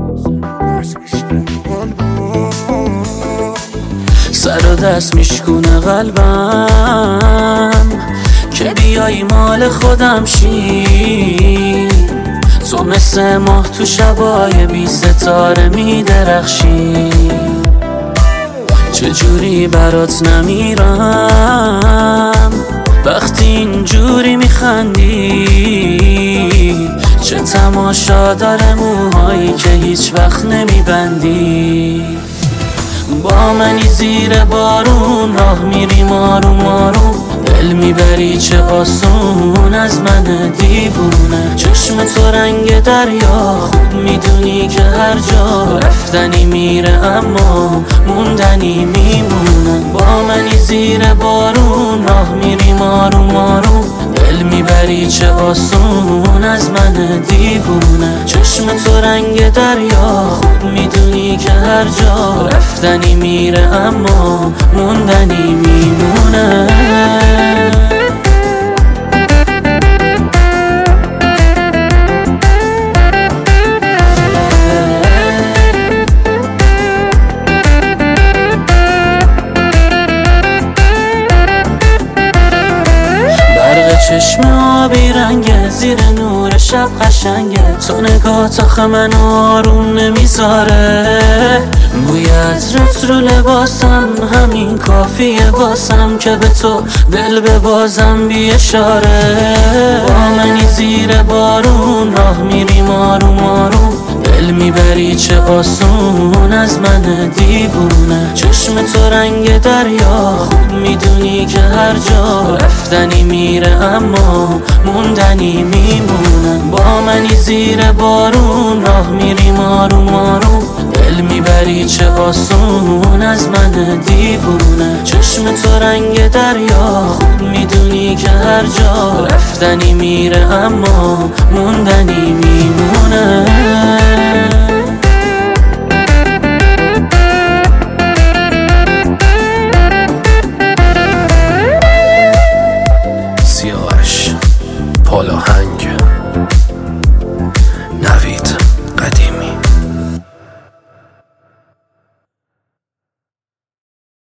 سر و دست میشکونه قلبم که بیایی مال خودم شی. تو مثل ماه تو شبای بی ستاره میدرخشی. چجوری برات نمیرم وقتی اینجوری میخندی؟ چه تماشا داره موهایی که هیچ وقت نمیبندی؟ با منی زیر بارون راه میریم آروم آروم، دل میبری چه آسون از من دیوونه. چشم تو رنگ دریا، خوب میدونی که هر جا رفتنی میره اما موندنی میمونه. با منی زیر بارون راه میریم آروم آروم، دل میبری چه آسون از من دیوونه. چشم تو رنگ دریا، خوب میدونی که هر جا رفتنی میره اما موندنی میمونه. چشم آبی رنگه، زیر نور شب قشنگه. تو نگاه آخه من آروم نمیذاره. بوی عطرت رو لباسم همین کافیه واسم که به تو دل ببازم بی اشاره. با منی زیر بارون راه میریم آروم آروم، دل میبری چه آسون از من دیوونه. چشم تو رنگ دریا، خوب میدونی که هر جا رفتنی میره اما موندنی میمونه. با منی زیر بارون راه میریم آروم آروم، دل میبری چه آسون از من دیوونه. چشم تو رنگ دریا، خوب میدونی که هر جا رفتنی میره اما موندنی میمونه. سیاوش پالا